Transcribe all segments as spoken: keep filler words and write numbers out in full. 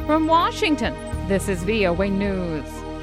From Washington, this is V O A News.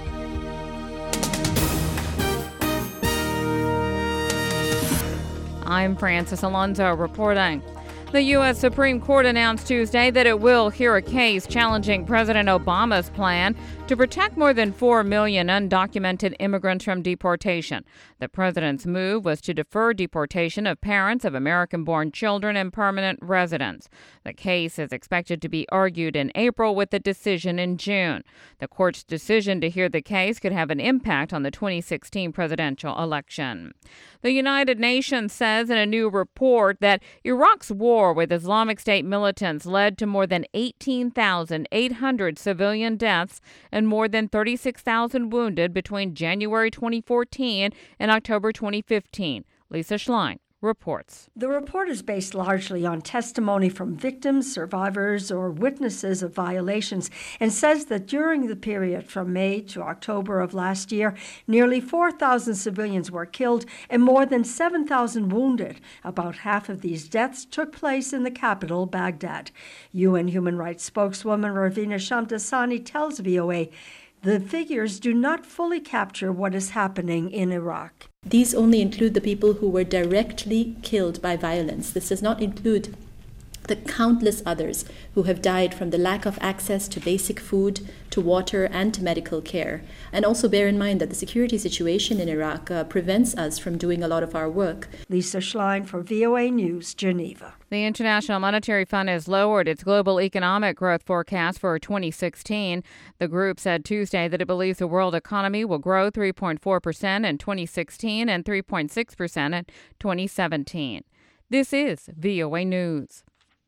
I'm Francis Alonso reporting. The U S Supreme Court announced Tuesday that it will hear a case challenging President Obama's plan to protect more than four million undocumented immigrants from deportation. The president's move was to defer deportation of parents of American-born children and permanent residents. The case is expected to be argued in April with a decision in June. The court's decision to hear the case could have an impact on the twenty sixteen presidential election. The United Nations says in a new report that Iraq's war with Islamic State militants led to more than eighteen thousand eight hundred civilian deaths and more than thirty-six thousand wounded between January twenty fourteen and October twenty fifteen. Lisa Schlein reports. The report is based largely on testimony from victims, survivors, or witnesses of violations, and says that during the period from May to October of last year, nearly four thousand civilians were killed and more than seven thousand wounded. About half of these deaths took place in the capital, Baghdad. U N Human Rights spokeswoman Ravina Shamdasani tells V O A the figures do not fully capture what is happening in Iraq. These only include the people who were directly killed by violence. This does not include the countless others who have died from the lack of access to basic food, to water, and to medical care. And also bear in mind that the security situation in Iraq uh, prevents us from doing a lot of our work. Lisa Schlein for V O A News, Geneva. The International Monetary Fund has lowered its global economic growth forecast for twenty sixteen. The group said Tuesday that it believes the world economy will grow three point four percent in twenty sixteen and three point six percent in twenty seventeen. This is V O A News.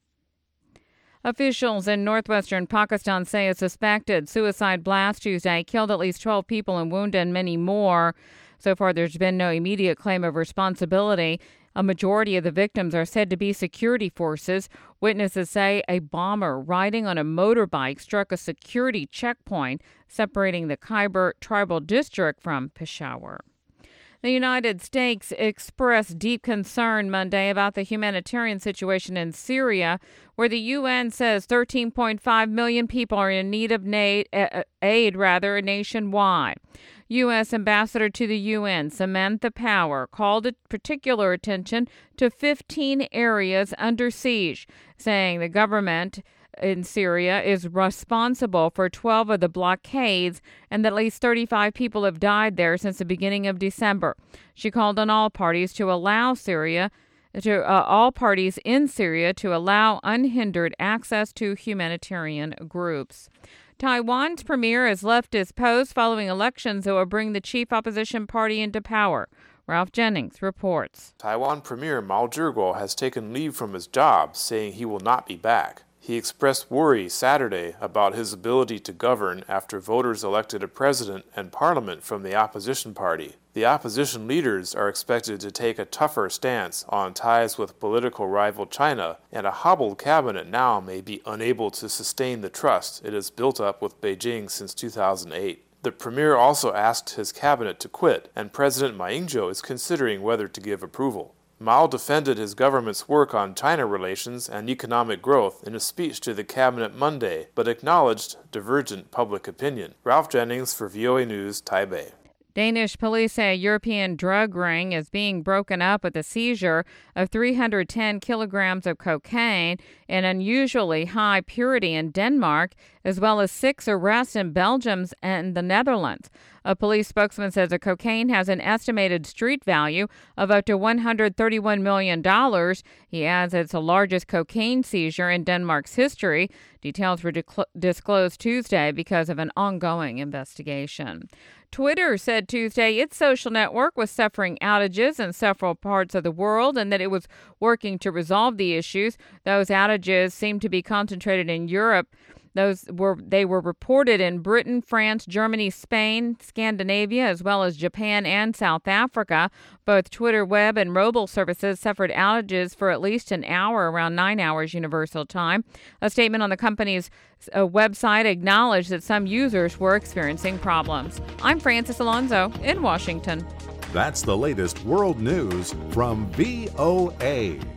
Officials in northwestern Pakistan say a suspected suicide blast Tuesday killed at least twelve people and wounded many more. So far, there's been no immediate claim of responsibility. A majority of the victims are said to be security forces. Witnesses say a bomber riding on a motorbike struck a security checkpoint separating the Khyber tribal district from Peshawar. The United States expressed deep concern Monday about the humanitarian situation in Syria, where the U N says thirteen point five million people are in need of aid, aid rather, nationwide. U S Ambassador to the U N, Samantha Power, called particular attention to fifteen areas under siege, saying the government in Syria is responsible for twelve of the blockades and that at least thirty-five people have died there since the beginning of December. She called on all parties to allow Syria to uh, all parties in Syria to allow unhindered access to humanitarian groups. Taiwan's premier has left his post following elections that will bring the chief opposition party into power. Ralph Jennings reports. Taiwan Premier Mao Zedong has taken leave from his job, saying he will not be back. He expressed worry Saturday about his ability to govern after voters elected a president and parliament from the opposition party. The opposition leaders are expected to take a tougher stance on ties with political rival China, and a hobbled cabinet now may be unable to sustain the trust it has built up with Beijing since two thousand eight. The premier also asked his cabinet to quit, and President Ma Ying-jeou is considering whether to give approval. Mao defended his government's work on China relations and economic growth in a speech to the cabinet Monday, but acknowledged divergent public opinion. Ralph Jennings for V O A News, Taipei. Danish police say a European drug ring is being broken up with a seizure of three hundred ten kilograms of cocaine in unusually high purity in Denmark, as well as six arrests in Belgium and the Netherlands. A police spokesman says the cocaine has an estimated street value of up to one hundred thirty-one million dollars. He adds it's the largest cocaine seizure in Denmark's history. Details were decl- disclosed Tuesday because of an ongoing investigation. Twitter said Tuesday its social network was suffering outages in several parts of the world and that it was working to resolve the issues. Those outages seem to be concentrated in Europe. Those were they were reported in Britain, France, Germany, Spain, Scandinavia, as well as Japan and South Africa. Both Twitter web and mobile services suffered outages for at least an hour, around nine hours Universal Time. A statement on the company's uh, website acknowledged that some users were experiencing problems. I'm Francis Alonso in Washington. That's the latest world news from V O A.